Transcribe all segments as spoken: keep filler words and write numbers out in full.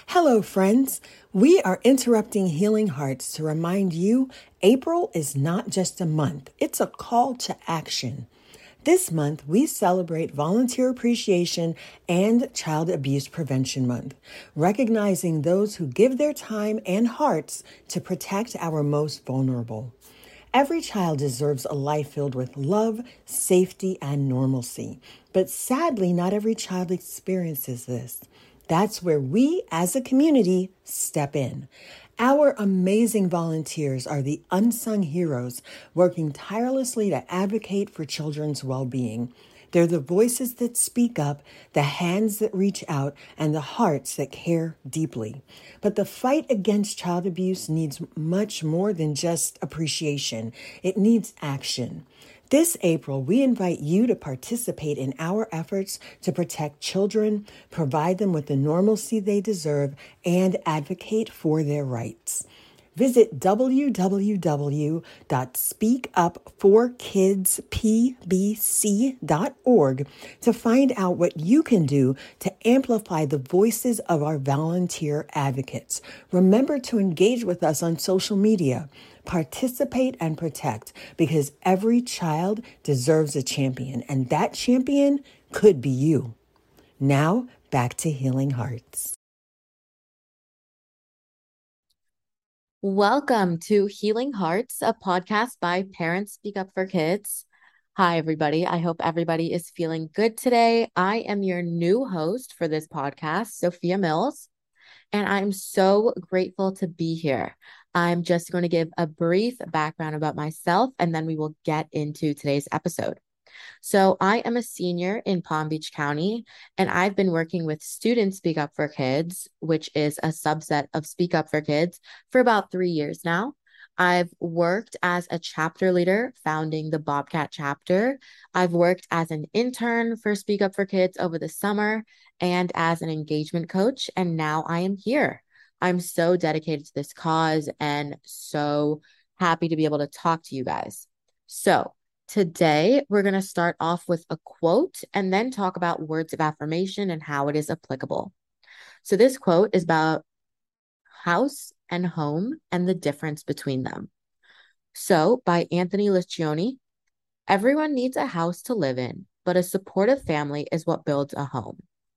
Hello, friends. We are interrupting Healing Hearts to remind you April is not just a month, it's a call to action. This month, we celebrate Volunteer Appreciation and Child Abuse Prevention Month, recognizing those who give their time and hearts to protect our most vulnerable. Every child deserves a life filled with love, safety, and normalcy. But sadly, not every child experiences this. That's where we as a community step in. Our amazing volunteers are the unsung heroes working tirelessly to advocate for children's well-being. They're the voices that speak up, the hands that reach out, and the hearts that care deeply. But the fight against child abuse needs much more than just appreciation. It needs action. This April, we invite you to participate in our efforts to protect children, provide them with the normalcy they deserve, and advocate for their rights. Visit w w w dot speak up for kids p b c dot org to find out what you can do to amplify the voices of our volunteer advocates. Remember to engage with us on social media. Participate and protect, because every child deserves a champion, and that champion could be you. Now, back to Healing Hearts. Welcome to Healing Hearts, a podcast by Parents Speak Up for Kids. Hi, everybody. I hope everybody is feeling good today. I am your new host for this podcast, Sophia Mills, and I'm so grateful to be here. I'm just going to give a brief background about myself, and then we will get into today's episode. So I am a senior in Palm Beach County, and I've been working with Student Speak Up for Kids, which is a subset of Speak Up for Kids, for about three years now. I've worked as a chapter leader, founding the Bobcat chapter. I've worked as an intern for Speak Up for Kids over the summer and as an engagement coach, and now I am here. I'm so dedicated to this cause and so happy to be able to talk to you guys. So, today, we're going to start off with a quote and then talk about words of affirmation and how it is applicable. So this quote is about house and home and the difference between them. So by Anthony Liccioni, everyone needs a house to live in, but a supportive family is what builds a home.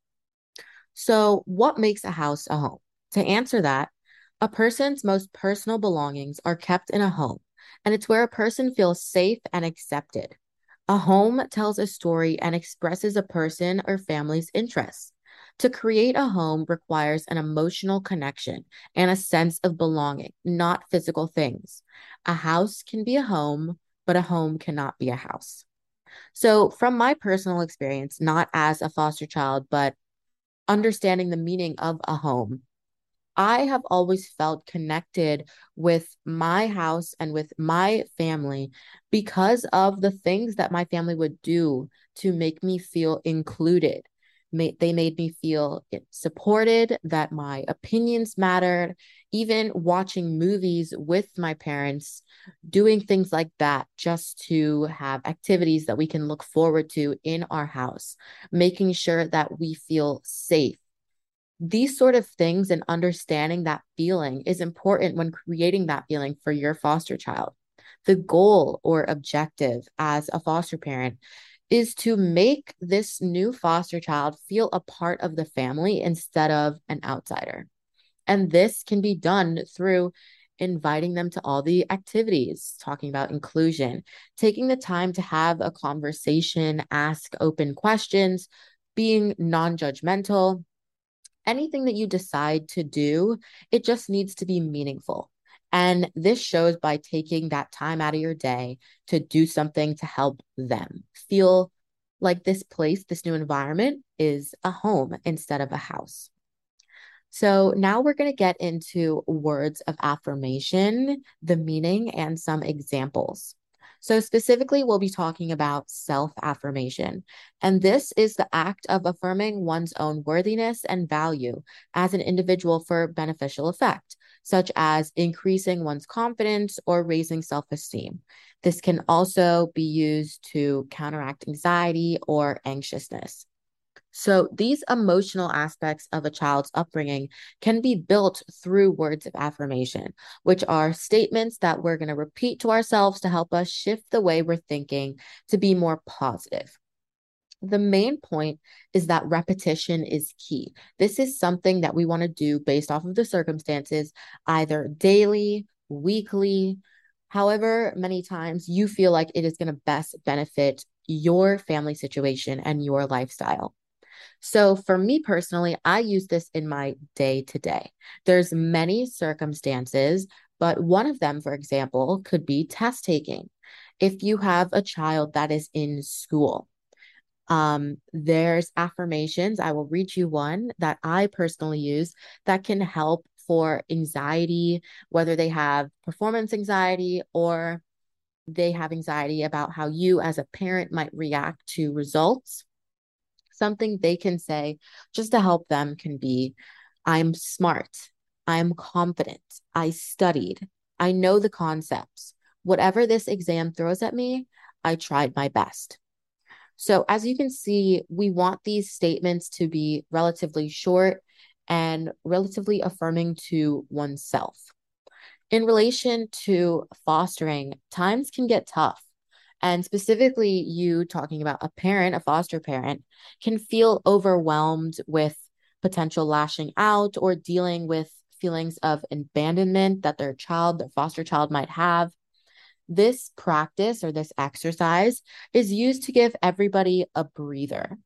So what makes a house a home? To answer that, a person's most personal belongings are kept in a home, and it's where a person feels safe and accepted. A home tells a story and expresses a person or family's interests. To create a home requires an emotional connection and a sense of belonging, not physical things. A house can be a home, but a home cannot be a house. So, from my personal experience, not as a foster child, but understanding the meaning of a home, I have always felt connected with my house and with my family because of the things that my family would do to make me feel included. They made me feel supported, that my opinions mattered. Even watching movies with my parents, doing things like that just to have activities that we can look forward to in our house, making sure that we feel safe. These sort of things and understanding that feeling is important when creating that feeling for your foster child. The goal or objective as a foster parent is to make this new foster child feel a part of the family instead of an outsider. And this can be done through inviting them to all the activities, talking about inclusion, taking the time to have a conversation, ask open questions, being non-judgmental. Anything that you decide to do, it just needs to be meaningful. And this shows by taking that time out of your day to do something to help them feel like this place, this new environment is a home instead of a house. So now we're going to get into words of affirmation, the meaning, and some examples. So specifically, we'll be talking about self-affirmation. And this is the act of affirming one's own worthiness and value as an individual for beneficial effect, such as increasing one's confidence or raising self-esteem. This can also be used to counteract anxiety or anxiousness. So these emotional aspects of a child's upbringing can be built through words of affirmation, which are statements that we're going to repeat to ourselves to help us shift the way we're thinking to be more positive. The main point is that repetition is key. This is something that we want to do based off of the circumstances, either daily, weekly, however many times you feel like it is going to best benefit your family situation and your lifestyle. So for me personally, I use this in my day to day. There's many circumstances, but one of them, for example, could be test taking. If you have a child that is in school, um, there's affirmations. I will read you one that I personally use that can help for anxiety, whether they have performance anxiety or they have anxiety about how you as a parent might react to results. Something they can say just to help them can be, I'm smart. I'm confident. I studied. I know the concepts. Whatever this exam throws at me, I tried my best. So, as you can see, we want these statements to be relatively short and relatively affirming to oneself. In relation to fostering, times can get tough. And specifically, you talking about a parent, a foster parent, can feel overwhelmed with potential lashing out or dealing with feelings of abandonment that their child, their foster child might have. This practice or this exercise is used to give everybody a breather.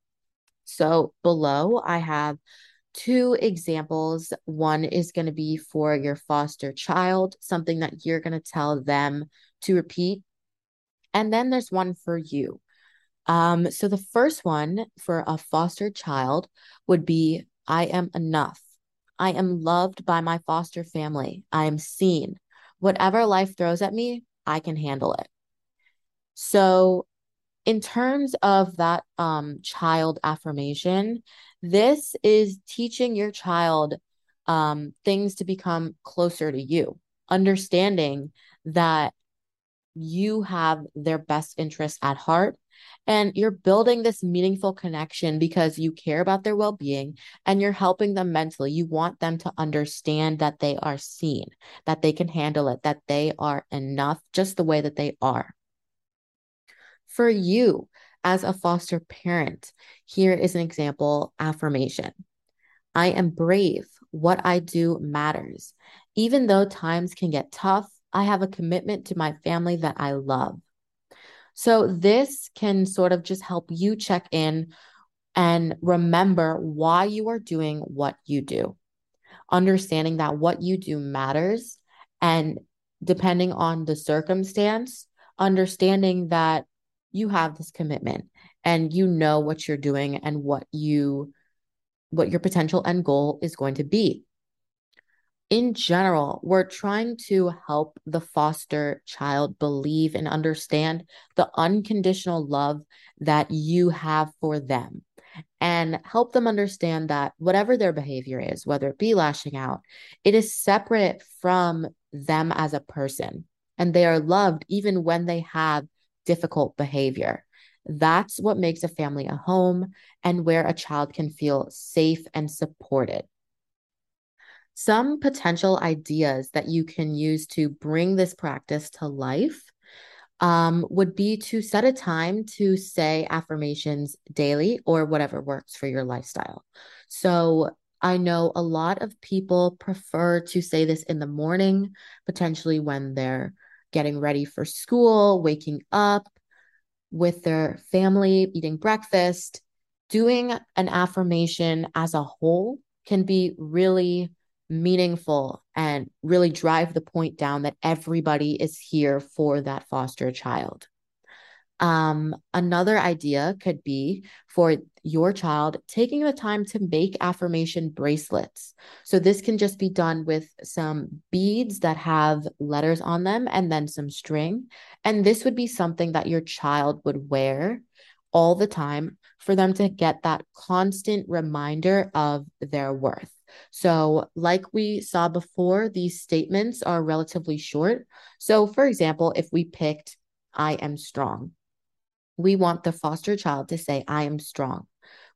So below, I have two examples. One is going to be for your foster child, something that you're going to tell them to repeat. And then there's one for you. Um, so the first one for a foster child would be, I am enough. I am loved by my foster family. I am seen. Whatever life throws at me, I can handle it. So in terms of that um, child affirmation, this is teaching your child um, things to become closer to you, understanding that you have their best interests at heart. And you're building this meaningful connection because you care about their well being and you're helping them mentally. You want them to understand that they are seen, that they can handle it, that they are enough just the way that they are. For you, as a foster parent, here is an example affirmation. I am brave. What I do matters. Even though times can get tough, I have a commitment to my family that I love. So this can sort of just help you check in and remember why you are doing what you do. Understanding that what you do matters and depending on the circumstance, understanding that you have this commitment and you know what you're doing and what you what your potential end goal is going to be. In general, we're trying to help the foster child believe and understand the unconditional love that you have for them and help them understand that whatever their behavior is, whether it be lashing out, it is separate from them as a person and they are loved even when they have difficult behavior. That's what makes a family a home and where a child can feel safe and supported. Some potential ideas that you can use to bring this practice to life um, would be to set a time to say affirmations daily or whatever works for your lifestyle. So I know a lot of people prefer to say this in the morning, potentially when they're getting ready for school, waking up with their family, eating breakfast. Doing an affirmation as a whole can be really meaningful and really drive the point down that everybody is here for that foster child. Um, another idea could be for your child taking the time to make affirmation bracelets. So this can just be done with some beads that have letters on them and then some string. And this would be something that your child would wear all the time for them to get that constant reminder of their worth. So, like we saw before, these statements are relatively short. So, for example, if we picked, I am strong, we want the foster child to say, I am strong.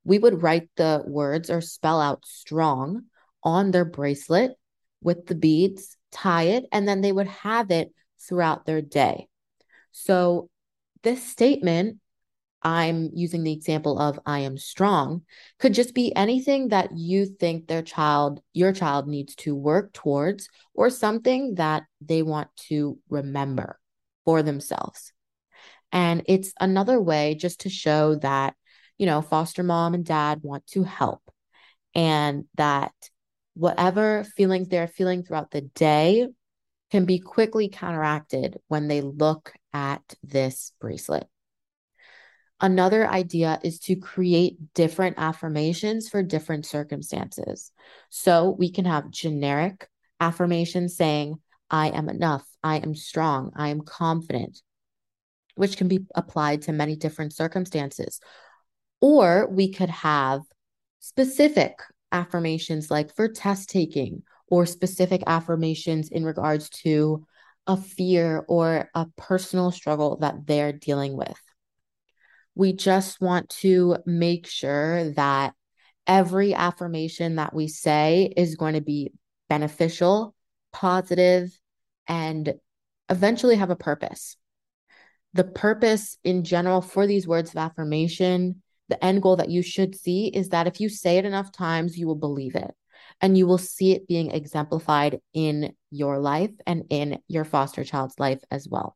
we would write the words or spell out strong on their bracelet with the beads, tie it, and then they would have it throughout their day. So this statement, I'm using the example of I am strong, could just be anything that you think their child, your child needs to work towards, or something that they want to remember for themselves. And it's another way just to show that, you know, foster mom and dad want to help, and that whatever feelings they're feeling throughout the day can be quickly counteracted when they look at this bracelet. Another idea is to create different affirmations for different circumstances. So we can have generic affirmations saying, I am enough, I am strong, I am confident, which can be applied to many different circumstances. Or we could have specific affirmations like for test taking, or specific affirmations in regards to a fear or a personal struggle that they're dealing with. We just want to make sure that every affirmation that we say is going to be beneficial, positive, and eventually have a purpose. The purpose in general for these words of affirmation, the end goal that you should see, is that if you say it enough times, you will believe it, and you will see it being exemplified in your life and in your foster child's life as well.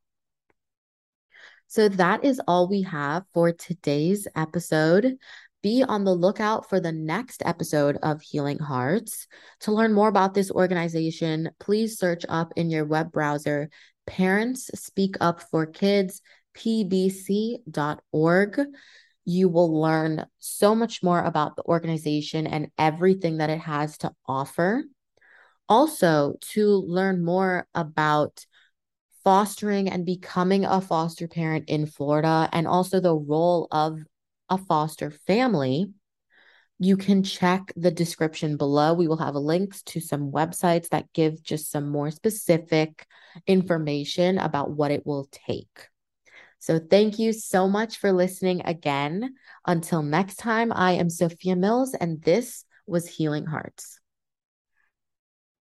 So that is all we have for today's episode. Be on the lookout for the next episode of Healing Hearts. To learn more about this organization, please search up in your web browser Parents Speak Up for Kids, P B C dot org. You will learn so much more about the organization and everything that it has to offer. Also, to learn more about fostering and becoming a foster parent in Florida, and also the role of a foster family, you can check the description below. We will have links to some websites that give just some more specific information about what it will take. So thank you so much for listening again. Until next time, I am Sophia Mills, and this was Healing Hearts.